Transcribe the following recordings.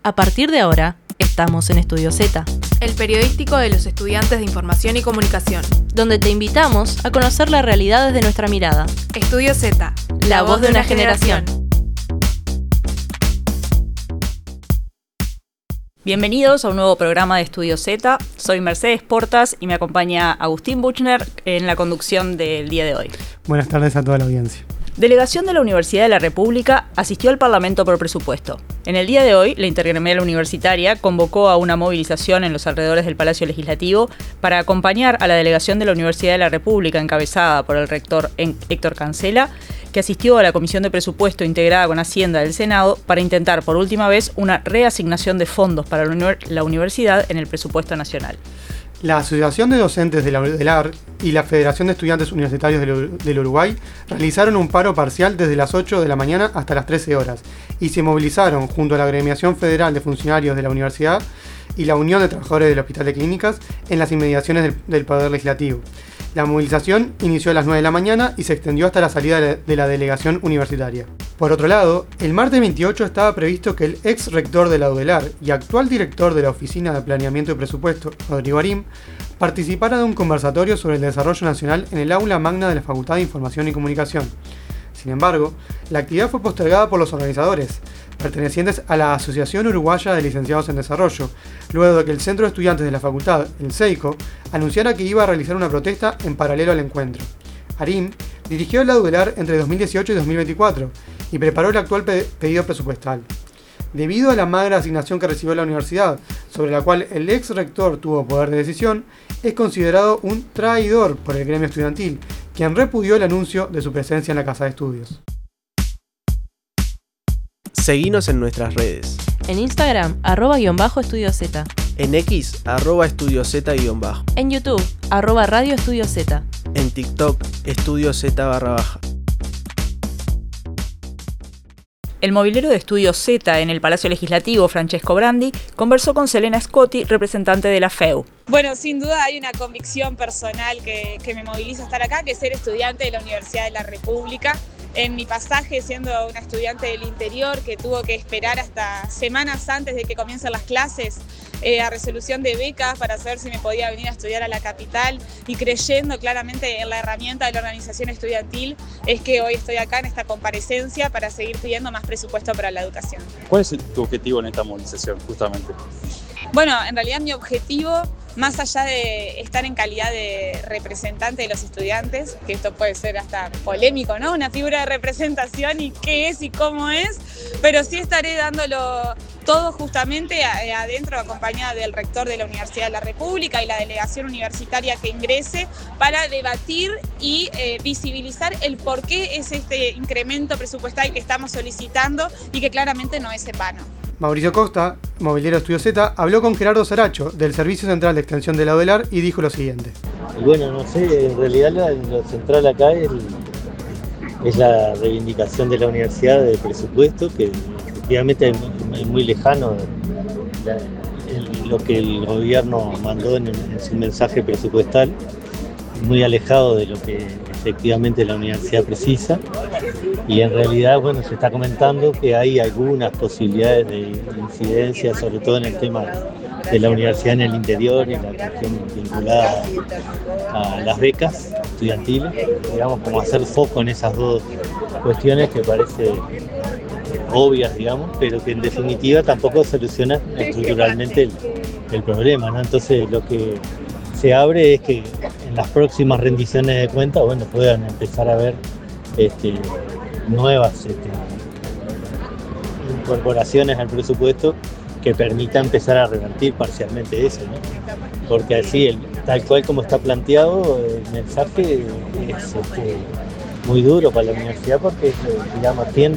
A partir de ahora, estamos en Estudio Z, el periodístico de los estudiantes de Información y Comunicación, donde te invitamos a conocer la realidad desde nuestra mirada. Estudio Z, la voz de una generación. Bienvenidos a un nuevo programa de Estudio Z. Soy Mercedes Portas y me acompaña Agustín Buchner en la conducción del día de hoy. Buenas tardes a toda la audiencia. Delegación de la Universidad de la República asistió al Parlamento por presupuesto. En el día de hoy, la Intergremial Universitaria convocó a una movilización en los alrededores del Palacio Legislativo para acompañar a la delegación de la Universidad de la República, encabezada por el rector Héctor Cancela, que asistió a la Comisión de Presupuesto integrada con Hacienda del Senado para intentar por última vez una reasignación de fondos para la universidad en el presupuesto nacional. La Asociación de Docentes de la UDELAR y la Federación de Estudiantes Universitarios del Uruguay realizaron un paro parcial desde las 8 de la mañana hasta las 13 horas y se movilizaron junto a la Agremiación Federal de Funcionarios de la Universidad y la Unión de Trabajadores del Hospital de Clínicas en las inmediaciones del Poder Legislativo. La movilización inició a las 9 de la mañana y se extendió hasta la salida de la delegación universitaria. Por otro lado, el martes 28 estaba previsto que el ex rector de la UDELAR y actual director de la Oficina de Planeamiento y Presupuesto, Rodrigo Arim, participara de un conversatorio sobre el desarrollo nacional en el aula magna de la Facultad de Información y Comunicación. Sin embargo, la actividad fue postergada por los organizadores, pertenecientes a la Asociación Uruguaya de Licenciados en Desarrollo, luego de que el Centro de Estudiantes de la Facultad, el CEICO, anunciara que iba a realizar una protesta en paralelo al encuentro. Arim dirigió la UDELAR entre 2018 y 2024 y preparó el actual pedido presupuestal. Debido a la magra asignación que recibió la universidad, sobre la cual el ex rector tuvo poder de decisión, es considerado un traidor por el gremio estudiantil, quien repudió el anuncio de su presencia en la Casa de Estudios. Seguinos en nuestras redes. En Instagram, @_EstudioZ. En X, @EstudioZ_. En YouTube, @Radio Estudio Z. En TikTok, Estudio Z_. El movilero de Estudio Z en el Palacio Legislativo, Francesco Brandi, conversó con Selena Scotti, representante de la FEU. Bueno, sin duda hay una convicción personal que me moviliza a estar acá, que es ser estudiante de la Universidad de la República. En mi pasaje, siendo una estudiante del interior que tuvo que esperar hasta semanas antes de que comiencen las clases a resolución de becas para saber si me podía venir a estudiar a la capital, y creyendo claramente en la herramienta de la organización estudiantil, es que hoy estoy acá en esta comparecencia para seguir pidiendo más presupuesto para la educación. ¿Cuál es tu objetivo en esta movilización, justamente? Bueno, en realidad mi objetivo, más allá de estar en calidad de representante de los estudiantes, que esto puede ser hasta polémico, ¿no? Una figura de representación y qué es y cómo es, pero sí estaré dándolo todo justamente adentro, acompañada del rector de la Universidad de la República y la delegación universitaria que ingrese, para debatir y visibilizar el por qué es este incremento presupuestal que estamos solicitando y que claramente no es en vano. Mauricio Costa, movilero Estudio Z, habló con Gerardo Saracho, del Servicio Central de Extensión de la UDELAR, y dijo lo siguiente. Bueno, no sé, en realidad lo central acá es la reivindicación de la universidad del presupuesto, que efectivamente es muy lejano lo que el gobierno mandó en su mensaje presupuestal, muy alejado de lo que efectivamente la universidad precisa, y en realidad, bueno, se está comentando que hay algunas posibilidades de incidencia, sobre todo en el tema de la universidad en el interior y la cuestión vinculada a las becas estudiantiles, digamos, como hacer foco en esas dos cuestiones que parecen obvias, digamos, pero que en definitiva tampoco solucionan estructuralmente el problema, ¿no? Entonces lo que se abre es que en las próximas rendiciones de cuentas, bueno, puedan empezar a ver nuevas incorporaciones al presupuesto que permita empezar a revertir parcialmente eso, ¿no? Porque así, tal cual como está planteado, el mensaje es muy duro para la universidad, porque digamos, tiende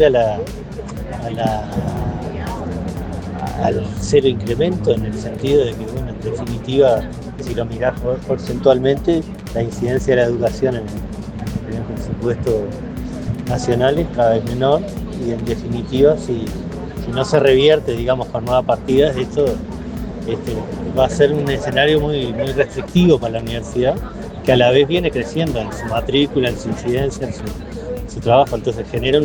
al cero incremento, en el sentido de que, bueno, en definitiva, si lo mirás porcentualmente, la incidencia de la educación en el presupuesto nacional es cada vez menor, y en definitiva, si no se revierte, digamos, con nuevas partidas, esto va a ser un escenario muy, muy restrictivo para la universidad, que a la vez viene creciendo en su matrícula, en su incidencia, en su su trabajo. Entonces genera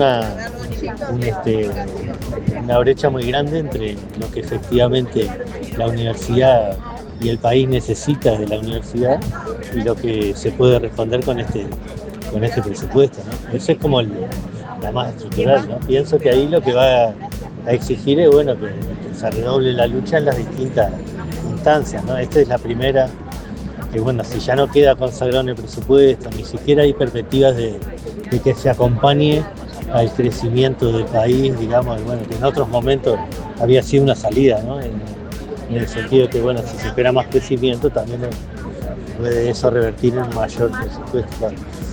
una brecha muy grande entre lo que efectivamente la universidad y el país necesita de la universidad y lo que se puede responder con este presupuesto, ¿no? Eso es como la más estructural, ¿no? Pienso que ahí lo que va a exigir es que se redoble la lucha en las distintas instancias, ¿no? Esta es la primera, que si ya no queda consagrado en el presupuesto, ni siquiera hay perspectivas de que se acompañe al crecimiento del país, digamos, que en otros momentos había sido una salida, ¿no? En el sentido que, si se espera más crecimiento, también puede eso revertir en mayor presupuesto.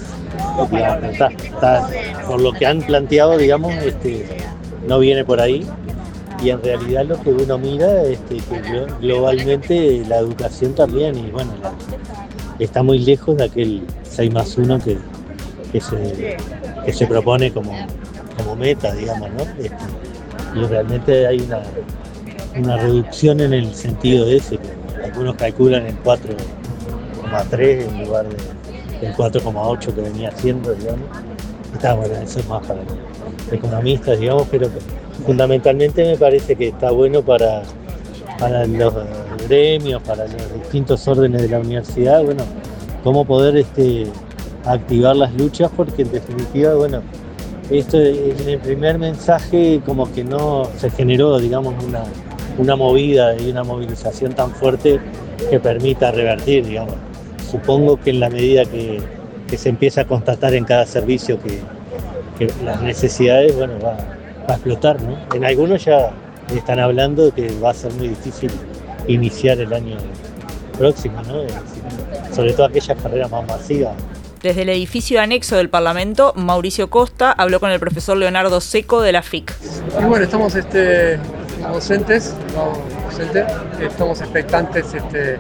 Está, por lo que han planteado, digamos, no viene por ahí. Y en realidad lo que uno mira es que globalmente la educación también, está muy lejos de aquel 6+1 que se propone como meta, digamos, ¿no? Y realmente hay una reducción en el sentido de ese, que algunos calculan en 4,3 en lugar del 4,8 que venía haciendo, digamos. Eso es más para los economistas, digamos, pero fundamentalmente me parece que está bueno para los gremios, para los distintos órdenes de la universidad, cómo poder activar las luchas, porque en definitiva, esto en el primer mensaje como que no se generó, digamos, una movida y una movilización tan fuerte que permita revertir, digamos. Supongo que en la medida que se empieza a constatar en cada servicio que las necesidades, va a explotar, ¿no? En algunos ya están hablando de que va a ser muy difícil iniciar el año próximo, ¿no? Sobre todo aquellas carreras más masivas. Desde el edificio anexo del Parlamento, Mauricio Costa habló con el profesor Leonardo Seco de la FIC. Y estamos docentes, estamos expectantes de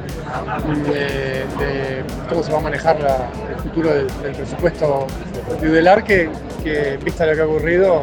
cómo se va a manejar el futuro del presupuesto de UDELAR, que vista lo que ha ocurrido,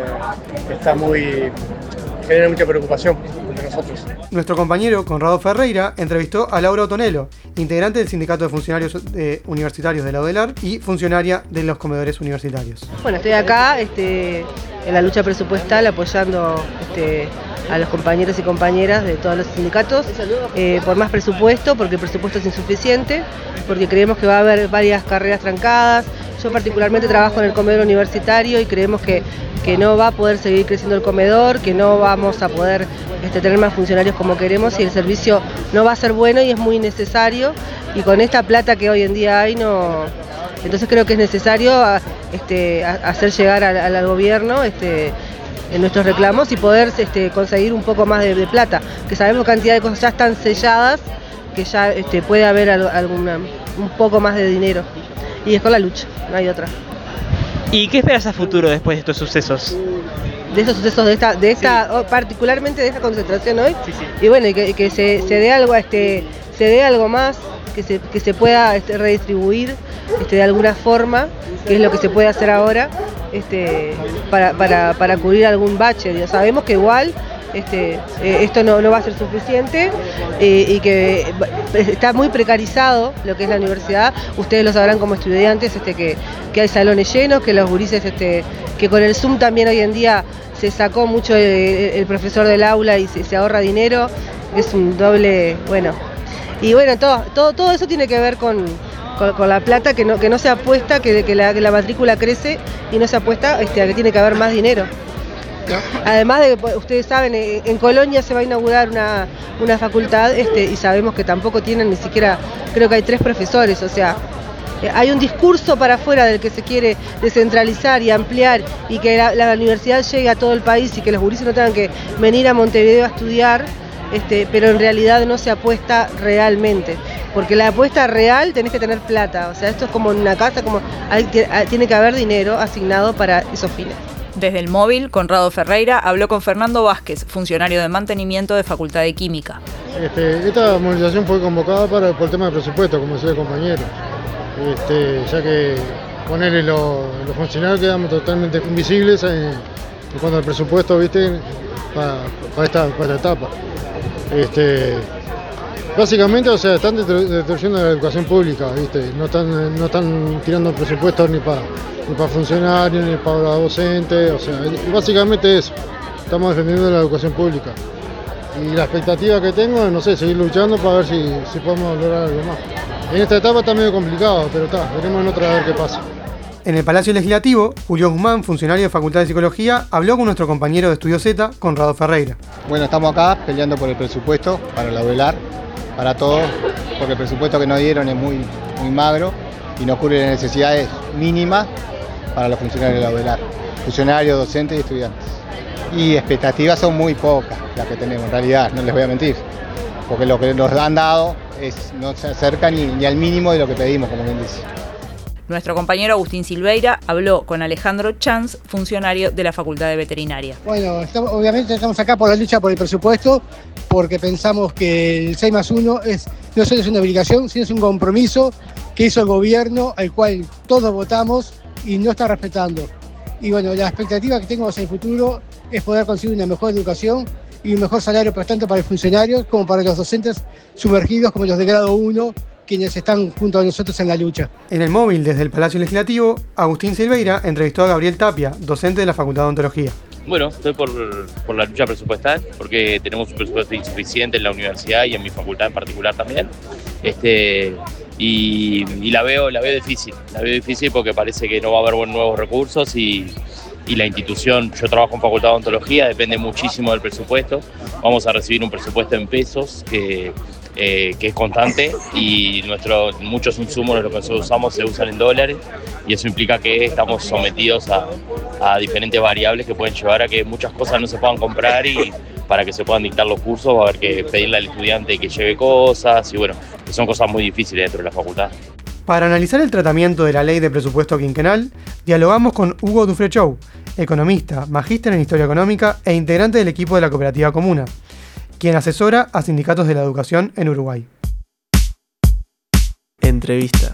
genera mucha preocupación entre nosotros. Nuestro compañero Conrado Ferreira entrevistó a Laura Otonelo, integrante del Sindicato de Funcionarios Universitarios de la UDELAR y funcionaria de los comedores universitarios. Estoy acá en la lucha presupuestal apoyando a los compañeros y compañeras de todos los sindicatos por más presupuesto, porque el presupuesto es insuficiente, porque creemos que va a haber varias carreras trancadas. Yo particularmente trabajo en el comedor universitario y creemos que no va a poder seguir creciendo el comedor, que no vamos a poder tener más funcionarios como queremos y el servicio no va a ser bueno y es muy necesario, y con esta plata que hoy en día hay no. Entonces creo que es necesario hacer llegar al gobierno en nuestros reclamos y poder conseguir un poco más de plata, que sabemos que cantidad de cosas ya están selladas, que ya puede haber un poco más de dinero, y es con la lucha, no hay otra. ¿Y qué esperas a futuro después de estos sucesos? De estos sucesos, de esta particularmente de esta concentración hoy, sí. Y que se dé algo más, que se pueda redistribuir de alguna forma, que es lo que se puede hacer ahora, para cubrir algún bache. Sabemos que igual esto no va a ser suficiente y que está muy precarizado lo que es la universidad. Ustedes lo sabrán como estudiantes, que hay salones llenos, que los gurises, que con el Zoom también hoy en día se sacó mucho el profesor del aula y se ahorra dinero. Es un doble, y todo eso tiene que ver con la plata, que no se apuesta, que la matrícula crece y no se apuesta a que tiene que haber más dinero, ¿no? Además de que ustedes saben, en Colonia se va a inaugurar una facultad y sabemos que tampoco tienen ni siquiera, creo que hay 3 profesores, o sea, hay un discurso para afuera del que se quiere descentralizar y ampliar y que la universidad llegue a todo el país y que los gurises no tengan que venir a Montevideo a estudiar, pero en realidad no se apuesta realmente, porque la apuesta real tenés que tener plata, o sea, esto es como en una casa, tiene que haber dinero asignado para esos fines. Desde el móvil, Conrado Ferreira habló con Fernando Vázquez, funcionario de mantenimiento de Facultad de Química. Esta movilización fue convocada por el tema del presupuesto, como decía el compañero, ya que ponerle los funcionarios quedamos totalmente invisibles en cuanto al presupuesto, para esta etapa. Básicamente, o sea, están destruyendo la educación pública, ¿viste? No están tirando presupuestos ni para funcionarios, ni para docentes, o sea, básicamente eso. Estamos defendiendo la educación pública. Y la expectativa que tengo es, no sé, seguir luchando para ver si podemos lograr algo más. En esta etapa está medio complicado, pero veremos en otra a ver qué pasa. En el Palacio Legislativo, Julio Guzmán, funcionario de Facultad de Psicología, habló con nuestro compañero de Estudio Z, Conrado Ferreira. Bueno, estamos acá peleando por el presupuesto para la UDELAR, para todos, porque el presupuesto que nos dieron es muy magro y no cubre las necesidades mínimas para los funcionarios de la UDELAR, funcionarios, docentes y estudiantes. Y expectativas son muy pocas las que tenemos, en realidad, no les voy a mentir, porque lo que nos han dado no se acerca ni al mínimo de lo que pedimos, como bien dice. Nuestro compañero Agustín Silveira habló con Alejandro Chanz, funcionario de la Facultad de Veterinaria. Bueno, obviamente estamos acá por la lucha por el presupuesto, porque pensamos que el 6+1 no solo es una obligación, sino es un compromiso que hizo el gobierno, al cual todos votamos y no está respetando. Y bueno, la expectativa que tengo hacia el futuro es poder conseguir una mejor educación y un mejor salario tanto para los funcionarios como para los docentes sumergidos como los de grado 1, quienes están junto a nosotros en la lucha. En el móvil desde el Palacio Legislativo, Agustín Silveira entrevistó a Gabriel Tapia, docente de la Facultad de Odontología. Bueno, estoy por la lucha presupuestal, porque tenemos un presupuesto insuficiente en la universidad y en mi facultad en particular también. Y la veo difícil porque parece que no va a haber nuevos recursos y la institución, yo trabajo en Facultad de Odontología, depende muchísimo del presupuesto. Vamos a recibir un presupuesto en pesos que es constante y muchos insumos de lo que nosotros usamos se usan en dólares y eso implica que estamos sometidos a diferentes variables que pueden llevar a que muchas cosas no se puedan comprar y para que se puedan dictar los cursos va a haber que pedirle al estudiante que lleve cosas y bueno, que son cosas muy difíciles dentro de la facultad. Para analizar el tratamiento de la ley de presupuesto quinquenal, dialogamos con Hugo Dufrechou, economista, magíster en Historia Económica e integrante del equipo de la Cooperativa Comuna, quien asesora a sindicatos de la educación en Uruguay. Entrevista.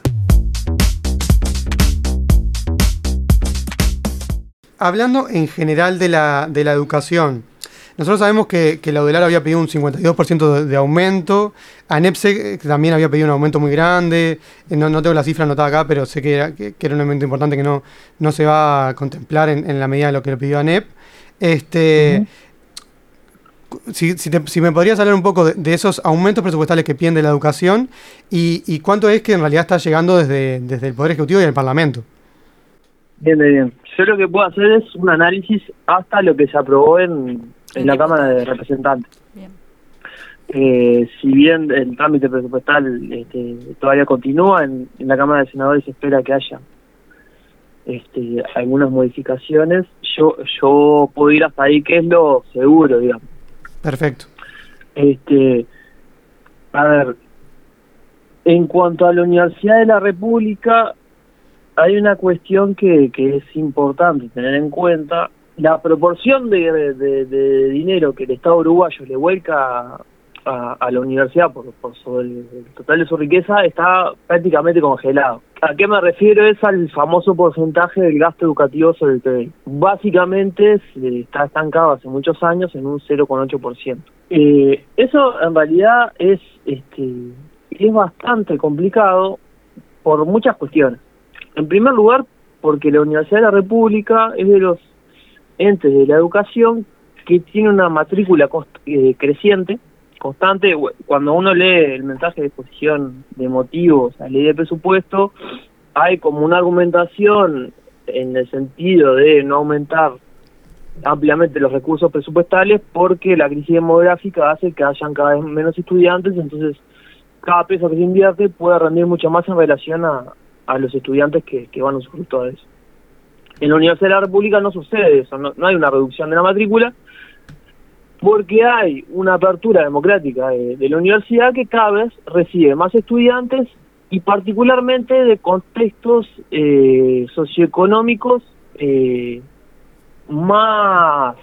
Hablando en general de la educación, nosotros sabemos que la UDELAR había pedido un 52% de aumento, ANEP también había pedido un aumento muy grande, no tengo la cifra anotada acá, pero sé que era un aumento importante que no se va a contemplar en la medida de lo que le pidió ANEP. Si me podrías hablar un poco de esos aumentos presupuestales que piden de la educación y cuánto es que en realidad está llegando desde el Poder Ejecutivo y el Parlamento. Bien. Yo lo que puedo hacer es un análisis hasta lo que se aprobó en la Cámara de Representantes. Si bien el trámite presupuestal todavía continúa, en la Cámara de Senadores se espera que haya algunas modificaciones. Yo puedo ir hasta ahí, que es lo seguro, digamos. Perfecto. A ver, en cuanto a la Universidad de la República, hay una cuestión que es importante tener en cuenta. La proporción de dinero que el Estado uruguayo le vuelca a la universidad por sobre el total de su riqueza está prácticamente congelado. ¿A qué me refiero? Es al famoso porcentaje del gasto educativo sobre el PBI. Básicamente está estancado hace muchos años en un 0,8%. Eso en realidad es bastante complicado por muchas cuestiones. En primer lugar, porque la Universidad de la República es de los entes de la educación que tiene una matrícula creciente, constante. Cuando uno lee el mensaje de exposición de motivos, la ley de presupuesto, hay como una argumentación en el sentido de no aumentar ampliamente los recursos presupuestales porque la crisis demográfica hace que hayan cada vez menos estudiantes, entonces cada peso que se invierte puede rendir mucho más en relación a los estudiantes que van a usufructuar todo eso. En la Universidad de la República no sucede eso, no hay una reducción de la matrícula, porque hay una apertura democrática de la universidad que cada vez recibe más estudiantes y particularmente de contextos socioeconómicos más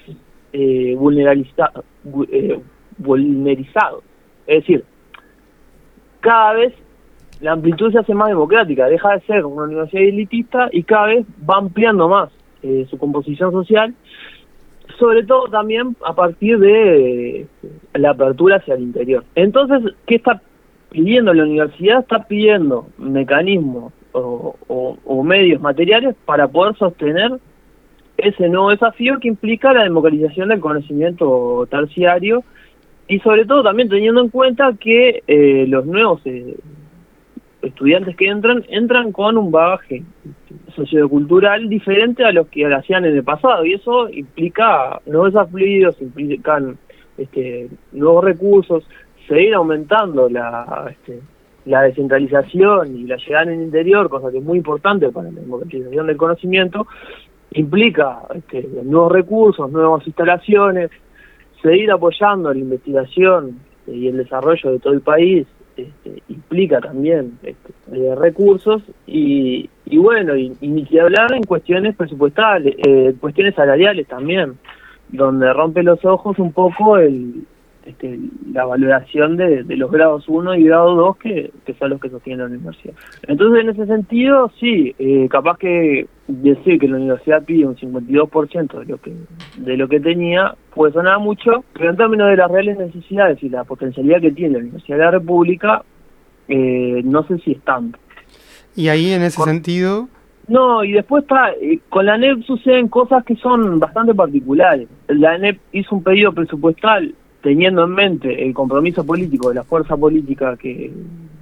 vulnerizados. Es decir, cada vez la amplitud se hace más democrática, deja de ser una universidad elitista y cada vez va ampliando más su composición social, sobre todo también a partir de la apertura hacia el interior. Entonces, ¿qué está pidiendo, la universidad está pidiendo mecanismos o medios materiales para poder sostener ese nuevo desafío que implica la democratización del conocimiento terciario y sobre todo también teniendo en cuenta que los nuevos estudiantes que entran con un bagaje sociocultural diferente a los que lo hacían en el pasado, y eso implica nuevos desafíos, implican nuevos recursos, seguir aumentando la descentralización y la llegada en el interior, cosa que es muy importante para la democratización del conocimiento, implica nuevos recursos, nuevas instalaciones, seguir apoyando la investigación y el desarrollo de todo el país, implica también recursos y bueno, y ni que hablar en cuestiones presupuestales, cuestiones salariales también, donde rompe los ojos un poco la valoración de los grados 1 y grado 2 que son los que sostienen la universidad. Entonces, en ese sentido, sí, capaz que decir que la universidad pide un 52% de lo que tenía puede sonar mucho, pero en términos de las reales necesidades y la potencialidad que tiene la Universidad de la República, no sé si es tanto. Y ahí, en ese sentido... No, y después con la ANEP suceden cosas que son bastante particulares. La ANEP hizo un pedido presupuestal teniendo en mente el compromiso político de la fuerza política que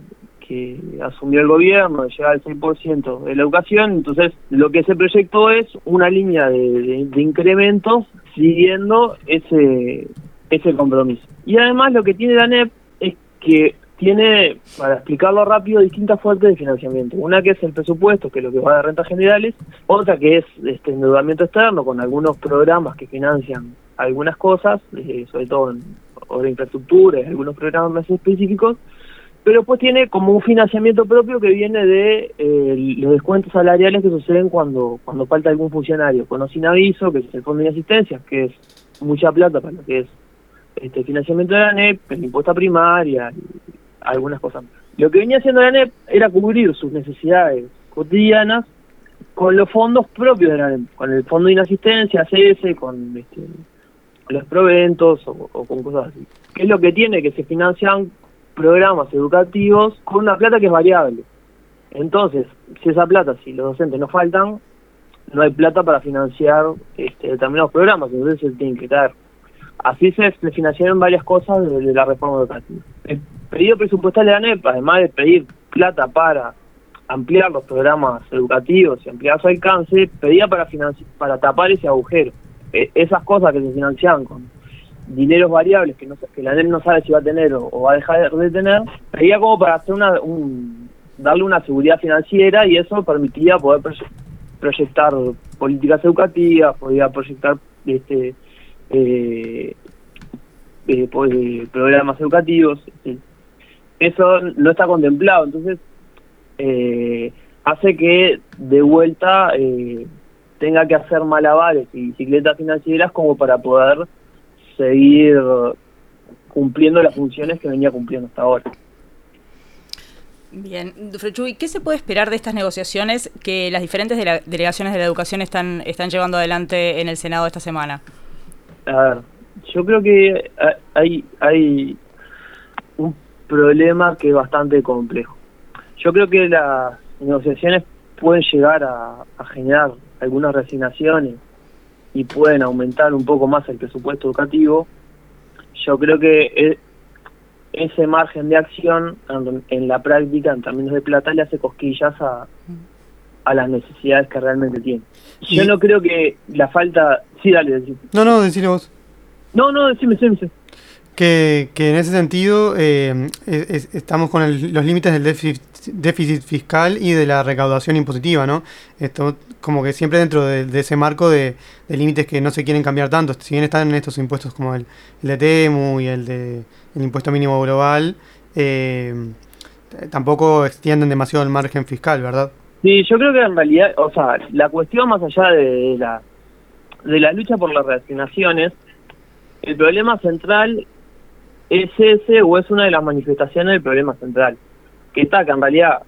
asumió el gobierno de llegar al 6% de la educación. Entonces lo que se proyectó es una línea de incrementos siguiendo ese compromiso. Y además lo que tiene la ANEP es que tiene, para explicarlo rápido, distintas fuentes de financiamiento. Una que es el presupuesto, que es lo que va de rentas generales, otra que es endeudamiento externo, con algunos programas que financian algunas cosas, sobre todo en obra de infraestructura y algunos programas más específicos, pero pues tiene como un financiamiento propio que viene de los descuentos salariales que suceden cuando falta algún funcionario, con sin aviso, que es el fondo de asistencia, que es mucha plata para lo que es financiamiento de la ANEP, el impuesto a primaria, y algunas cosas. Lo que venía haciendo la ANEP era cubrir sus necesidades cotidianas con los fondos propios de la ANEP, con el fondo de inasistencia, ACS, con los proventos o con cosas así. ¿Qué es lo que tiene? Que se financian programas educativos con una plata que es variable. Entonces, si esa plata, si los docentes no faltan, no hay plata para financiar determinados programas, entonces se tienen que caer. Así se financiaron varias cosas de la reforma educativa. El pedido presupuestal de la ANEP, además de pedir plata para ampliar los programas educativos y ampliar su alcance, pedía para tapar ese agujero. Esas cosas que se financiaban con dineros variables que la ANEP no sabe si va a tener o va a dejar de tener, pedía como para hacer darle una seguridad financiera, y eso permitía poder proyectar políticas educativas, podía proyectar programas educativos. Eso no está contemplado, entonces hace que de vuelta tenga que hacer malabares y bicicletas financieras como para poder seguir cumpliendo las funciones que venía cumpliendo hasta ahora. Bien, Frechu, ¿y qué se puede esperar de estas negociaciones que las diferentes delegaciones de la educación están llevando adelante en el Senado esta semana? A ver, yo creo que hay un problema que es bastante complejo. Yo creo que las negociaciones pueden llegar a generar algunas resignaciones y pueden aumentar un poco más el presupuesto educativo. Yo creo que ese margen de acción en la práctica, en términos de plata, le hace cosquillas a las necesidades que realmente tiene. Yo no creo que la falta... Sí, dale, decime. No, decile vos. No, decime. Que en ese sentido estamos con los límites del déficit fiscal y de la recaudación impositiva, ¿no? Esto como que siempre dentro de ese marco de límites que no se quieren cambiar tanto. Si bien están estos impuestos como el de TEMU y el impuesto mínimo global, tampoco extienden demasiado el margen fiscal, ¿verdad? Sí, yo creo que en realidad, o sea, la cuestión más allá de la lucha por las reasignaciones, el problema central es ese, o es una de las manifestaciones del problema central, que está que en realidad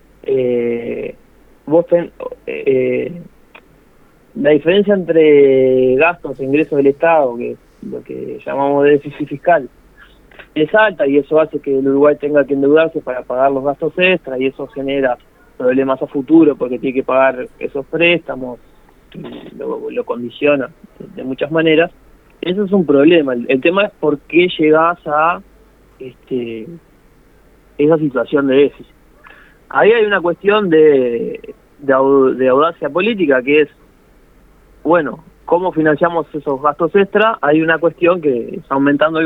la diferencia entre gastos e ingresos del Estado, que es lo que llamamos de déficit fiscal, es alta y eso hace que el Uruguay tenga que endeudarse para pagar los gastos extras y eso genera problemas a futuro porque tiene que pagar esos préstamos, lo condiciona de muchas maneras. Eso es un problema. El tema es por qué llegás a esa situación de déficit. Ahí hay una cuestión de audacia política que es, bueno, ¿cómo financiamos esos gastos extra? Hay una cuestión que está aumentando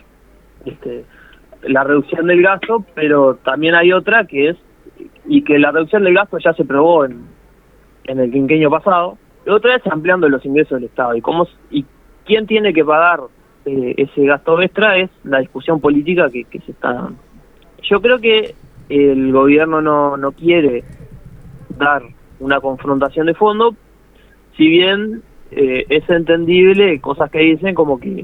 la reducción del gasto, pero también hay otra que es, y que la reducción del gasto ya se probó en el quinquenio pasado, y otra es ampliando los ingresos del Estado. Y quién tiene que pagar ese gasto extra es la discusión política que se está dando. Yo creo que el gobierno no quiere dar una confrontación de fondo, si bien es entendible cosas que dicen como que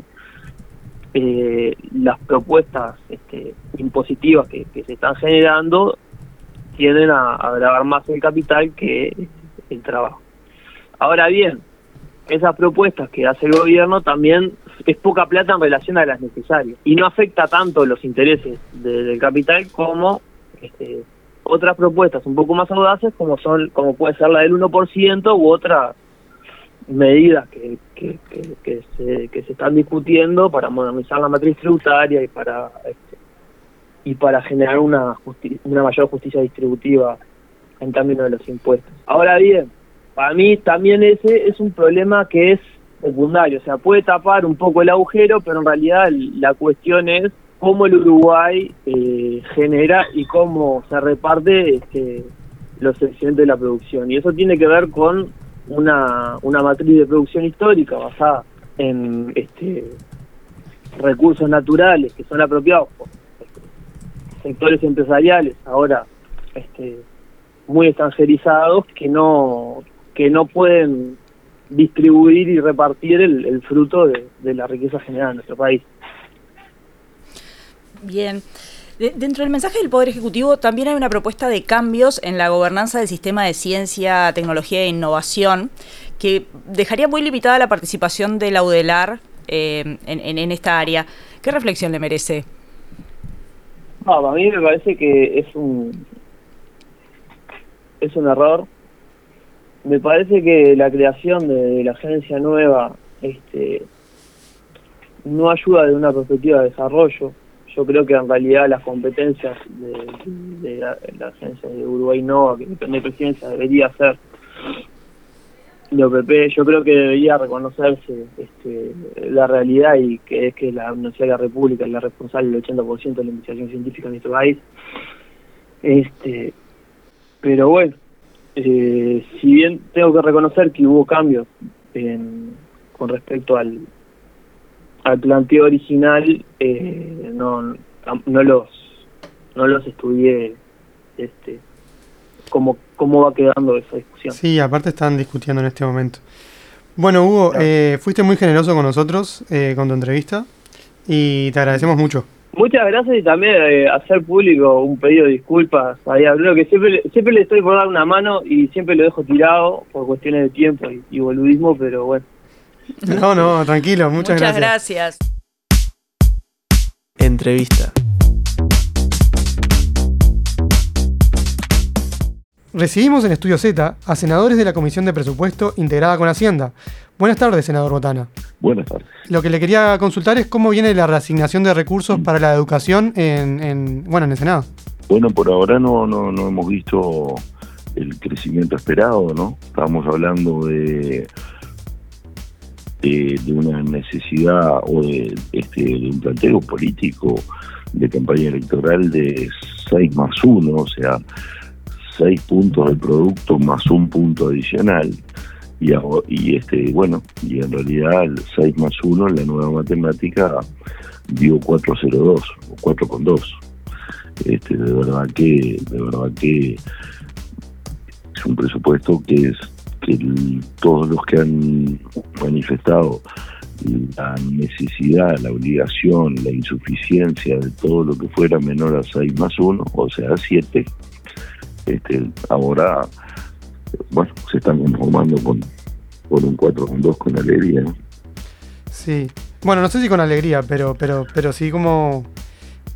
las propuestas impositivas que se están generando tienden a agravar más el capital que el trabajo. Ahora bien, esas propuestas que hace el gobierno también es poca plata en relación a las necesarias y no afecta tanto los intereses del capital como otras propuestas un poco más audaces como puede ser la del 1% u otras medidas que se están discutiendo para modernizar la matriz tributaria y para generar una mayor justicia distributiva en términos de los impuestos. Ahora bien, para mí también ese es un problema que es secundario, o sea, puede tapar un poco el agujero, pero en realidad la cuestión es cómo el Uruguay genera y cómo se reparte los excedentes de la producción. Y eso tiene que ver con una matriz de producción histórica basada en recursos naturales que son apropiados por sectores empresariales ahora muy extranjerizados que no pueden distribuir y repartir el fruto de la riqueza generada en nuestro país. Bien. Dentro del mensaje del Poder Ejecutivo también hay una propuesta de cambios en la gobernanza del sistema de ciencia, tecnología e innovación que dejaría muy limitada la participación de la UDELAR en esta área. ¿Qué reflexión le merece? No, a mí me parece que es un error. Me parece que la creación de la agencia nueva no ayuda de una perspectiva de desarrollo. Yo creo que en realidad las competencias de la agencia de Uruguay Innova, que depende de presidencia, debería ser de OPP. Yo creo que debería reconocerse la realidad y que es que la Universidad de la República es la responsable del 80% de la investigación científica en nuestro país. Pero bueno, si bien tengo que reconocer que hubo cambios con respecto al planteo original, no los estudié cómo va quedando esa discusión. Sí, aparte están discutiendo en este momento. Bueno, Hugo, claro. Fuiste muy generoso con nosotros con tu entrevista y te agradecemos mucho. Muchas gracias y también hacer público un pedido de disculpas ahí a Bruno, que siempre le estoy por dar una mano y siempre lo dejo tirado por cuestiones de tiempo y boludismo, pero bueno. No, tranquilo, muchas gracias. Entrevista. Recibimos en Estudio Z a senadores de la Comisión de Presupuesto integrada con Hacienda. Buenas tardes, senador Botana. Buenas tardes. Lo que le quería consultar es cómo viene la reasignación de recursos para la educación en el Senado. Bueno, por ahora no hemos visto el crecimiento esperado, ¿no? Estábamos hablando de una necesidad o de un planteo político de campaña electoral de 6+1, o sea, 6 puntos del producto más un punto adicional. Y en realidad el 6+1 en la nueva matemática dio 4,02 o 4,2. De verdad que es un presupuesto que todos los que han manifestado la necesidad, la obligación, la insuficiencia de todo lo que fuera menor a 6+1, o sea 7, ahora se están conformando con un 4,2 con alegría, ¿no? Sí, bueno, no sé si con alegría, pero sí como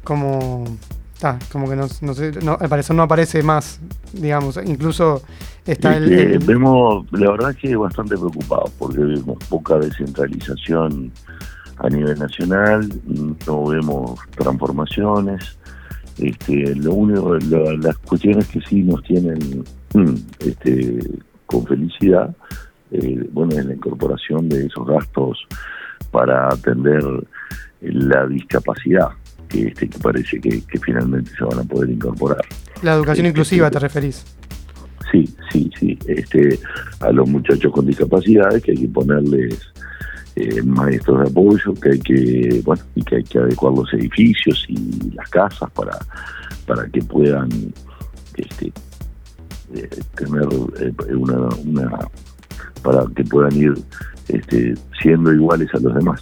como que no sé, al parecer no aparece más, digamos, incluso está Vemos, la verdad que bastante preocupados porque vemos poca descentralización a nivel nacional, no vemos transformaciones, lo único, las cuestiones que sí nos tienen con felicidad, es la incorporación de esos gastos para atender la discapacidad, que parece que finalmente se van a poder incorporar. La educación inclusiva, ¿te referís? Sí, a los muchachos con discapacidades, que hay que ponerles maestros de apoyo, que hay que adecuar los edificios y las casas para que puedan tener para que puedan ir siendo iguales a los demás,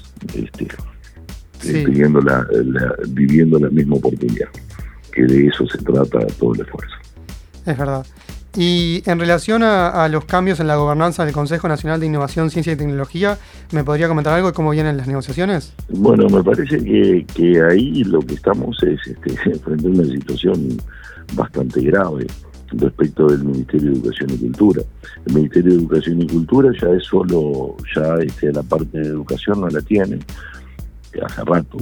viviendo la misma oportunidad, que de eso se trata todo el esfuerzo. Es verdad. Y en relación a los cambios en la gobernanza del Consejo Nacional de Innovación, Ciencia y Tecnología, ¿me podría comentar algo de cómo vienen las negociaciones? Bueno, me parece que ahí lo que estamos es frente a una situación bastante grave respecto del Ministerio de Educación y Cultura. El Ministerio de Educación y Cultura ya es solo, la parte de educación no la tiene hace rato,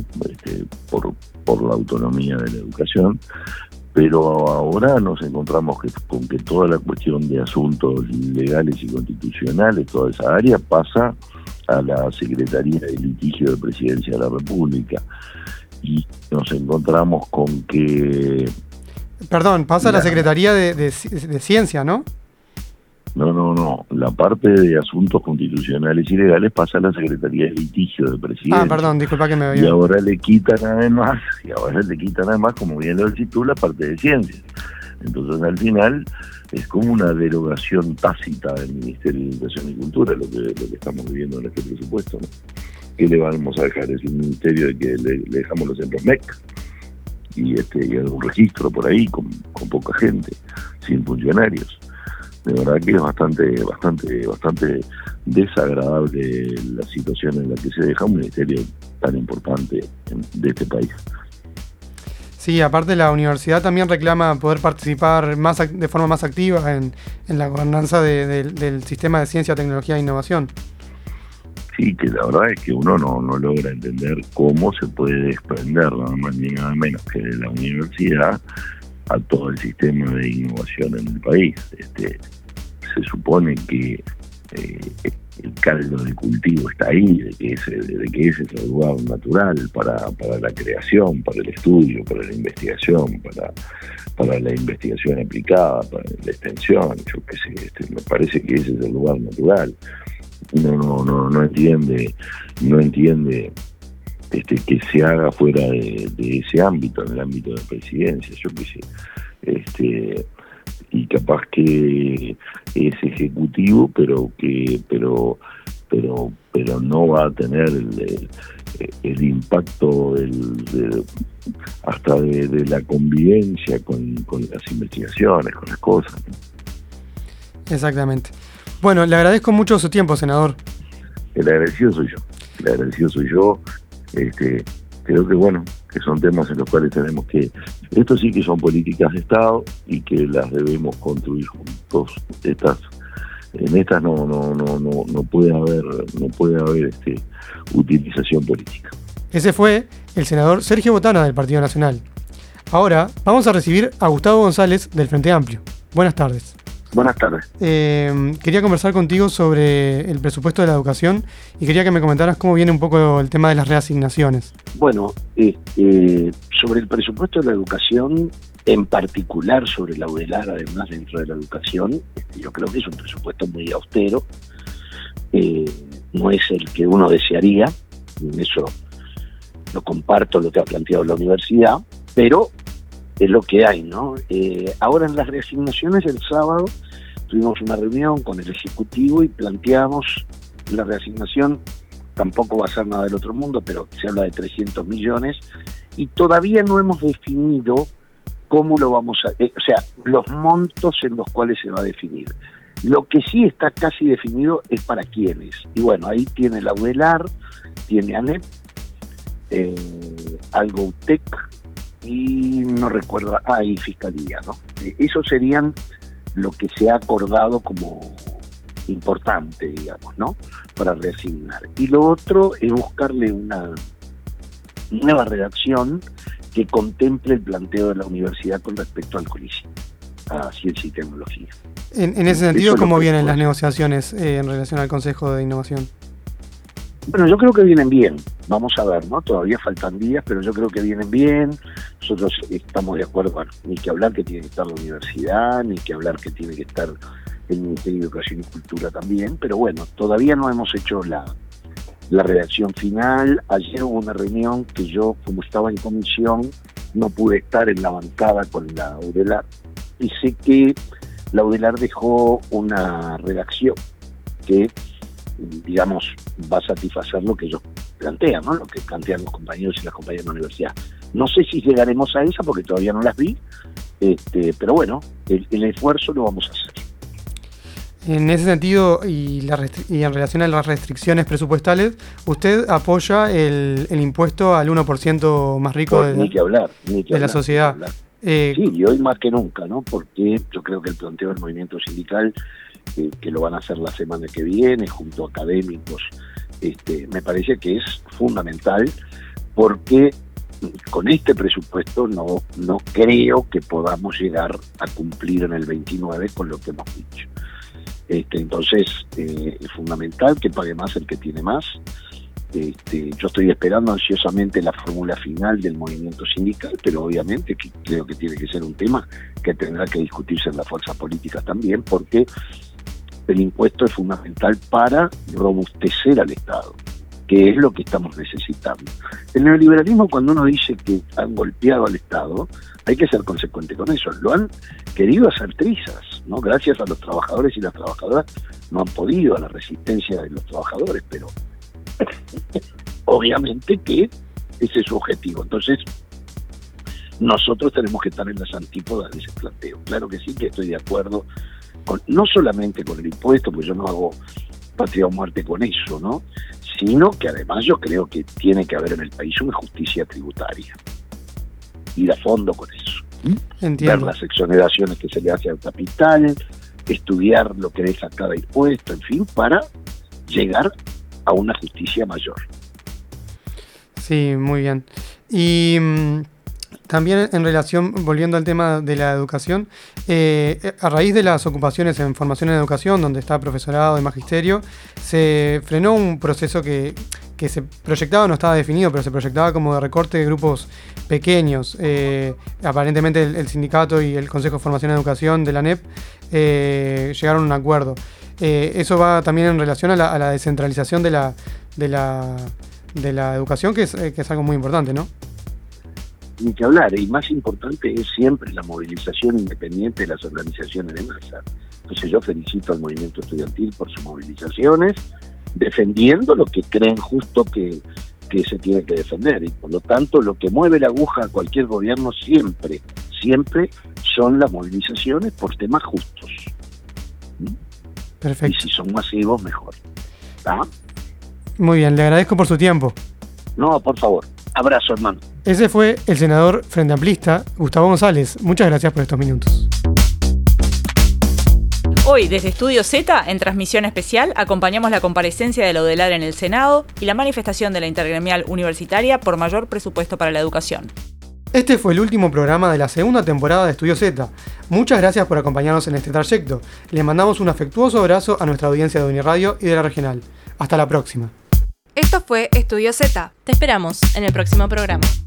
por la autonomía de la educación, pero ahora nos encontramos con que toda la cuestión de asuntos legales y constitucionales, toda esa área pasa a la Secretaría de Litigio de Presidencia de la República, y nos encontramos con que... Perdón, pasa a la Secretaría de Ciencia, ¿no? No. La parte de asuntos constitucionales y legales pasa a la Secretaría de Litigio de Presidencia. Perdón, disculpa que me oí. Y ahora le quitan además, como bien lo decís tú, la parte de ciencias. Entonces, al final, es como una derogación tácita del Ministerio de Educación y Cultura, lo que estamos viviendo en este presupuesto, ¿no? ¿Qué le vamos a dejar? Es un ministerio de que le dejamos los centros MEC y algún registro por ahí con poca gente, sin funcionarios. De verdad que es bastante desagradable la situación en la que se deja un ministerio tan importante de este país. Sí, aparte la universidad también reclama poder participar de forma más activa en la gobernanza del sistema de ciencia, tecnología e innovación. Sí, que la verdad es que uno no logra entender cómo se puede desprender nada más ni nada menos que de la universidad a todo el sistema de innovación en el país. Se supone que el caldo de cultivo está ahí, de que ese es el lugar natural para la creación, para el estudio, para la investigación, para la investigación aplicada, para la extensión. Yo qué sé, me parece que ese es el lugar natural. No entiende que se haga fuera de ese ámbito, en el ámbito de presidencia, yo qué sé, y capaz que es ejecutivo, pero no va a tener el impacto hasta de la convivencia con las investigaciones, con las cosas, ¿no? Exactamente. Bueno, le agradezco mucho su tiempo, senador. El agradecido soy yo. Creo que son temas en los cuales tenemos que... Estos sí que son políticas de Estado y que las debemos construir juntos. En estas no puede haber utilización política. Ese fue el senador Sergio Botana del Partido Nacional. Ahora vamos a recibir a Gustavo González del Frente Amplio. Buenas tardes. Buenas tardes. Quería conversar contigo sobre el presupuesto de la educación y quería que me comentaras cómo viene un poco el tema de las reasignaciones. Bueno, sobre el presupuesto de la educación, en particular sobre la UDELAR, además dentro de la educación, yo creo que es un presupuesto muy austero, no es el que uno desearía, en eso lo comparto lo que ha planteado la universidad, pero es lo que hay, ¿no? Ahora en las reasignaciones, el sábado tuvimos una reunión con el Ejecutivo y planteamos la reasignación, tampoco va a ser nada del otro mundo, pero se habla de 300 millones y todavía no hemos definido cómo lo vamos a... los montos en los cuales se va a definir. Lo que sí está casi definido es para quiénes. Y bueno, ahí tiene la UDELAR, tiene ANEP, algo UTEC, y no recuerdo, y Fiscalía, ¿no? Esos serían lo que se ha acordado como importante, digamos, ¿no? Para reasignar. Y lo otro es buscarle una nueva redacción que contemple el planteo de la universidad con respecto al CONICIT, a Ciencia y Tecnología. En ese sentido, ¿cómo vienen las negociaciones en relación al Consejo de Innovación? Bueno, yo creo que vienen bien, vamos a ver, ¿no? Todavía faltan días, pero yo creo que vienen bien. Nosotros estamos de acuerdo, bueno, ni que hablar que tiene que estar la universidad, ni que hablar que tiene que estar el Ministerio de Educación y Cultura también, pero bueno, todavía no hemos hecho la redacción final. Ayer hubo una reunión que yo, como estaba en comisión, no pude estar en la bancada con la UDELAR, y sé que la UDELAR dejó una redacción que, digamos, va a satisfacer lo que ellos plantean, ¿no? Lo que plantean los compañeros y las compañeras de la universidad. No sé si llegaremos a esa porque todavía no las vi, pero bueno, el esfuerzo lo vamos a hacer. En ese sentido, y en relación a las restricciones presupuestales, ¿usted apoya el impuesto al 1% más rico de la sociedad? Sí, y hoy más que nunca, ¿no? Porque yo creo que el planteo del movimiento sindical, que lo van a hacer la semana que viene, junto a académicos, me parece que es fundamental, porque con este presupuesto no creo que podamos llegar a cumplir en el 29 con lo que hemos dicho. Entonces es fundamental que pague más el que tiene más. Yo estoy esperando ansiosamente la fórmula final del movimiento sindical, pero obviamente creo que tiene que ser un tema que tendrá que discutirse en las fuerzas políticas también, porque el impuesto es fundamental para robustecer al Estado, que es lo que estamos necesitando. El neoliberalismo, cuando uno dice que han golpeado al Estado, hay que ser consecuente con eso. Lo han querido hacer trizas, ¿no? Gracias a los trabajadores y las trabajadoras no han podido, a la resistencia de los trabajadores, pero obviamente que ese es su objetivo. Entonces, nosotros tenemos que estar en las antípodas de ese planteo. Claro que sí, que estoy de acuerdo no solamente con el impuesto, porque yo no hago patria o muerte con eso, ¿no? Sino que además yo creo que tiene que haber en el país una justicia tributaria. Ir a fondo con eso. Entiendo. Ver las exoneraciones que se le hace al capital, estudiar lo que deja cada impuesto, en fin, para llegar a una justicia mayor. Sí, muy bien. Y también en relación, volviendo al tema de la educación, a raíz de las ocupaciones en formación en educación, donde está profesorado y magisterio, se frenó un proceso que se proyectaba, no estaba definido, pero se proyectaba como de recorte de grupos pequeños. Aparentemente el sindicato y el Consejo de Formación en Educación de la ANEP llegaron a un acuerdo. Eso va también en relación a la descentralización de la educación, que es algo muy importante, ¿no? Ni que hablar, y más importante es siempre la movilización independiente de las organizaciones de masa. Entonces yo felicito al movimiento estudiantil por sus movilizaciones, defendiendo lo que creen justo que se tiene que defender, y por lo tanto lo que mueve la aguja a cualquier gobierno siempre son las movilizaciones por temas justos. Perfecto. Y si son masivos, mejor. ¿Está? Muy bien, le agradezco por su tiempo. No, por favor. Abrazo, hermano. Ese fue el senador Frente Amplista, Gustavo González. Muchas gracias por estos minutos. Hoy, desde Estudio Z, en transmisión especial, acompañamos la comparecencia de la UDELAR en el Senado y la manifestación de la Intergremial Universitaria por mayor presupuesto para la educación. Este fue el último programa de la segunda temporada de Estudio Z. Muchas gracias por acompañarnos en este trayecto. Les mandamos un afectuoso abrazo a nuestra audiencia de Uniradio y de la Regional. Hasta la próxima. Esto fue Estudio Z. Te esperamos en el próximo programa.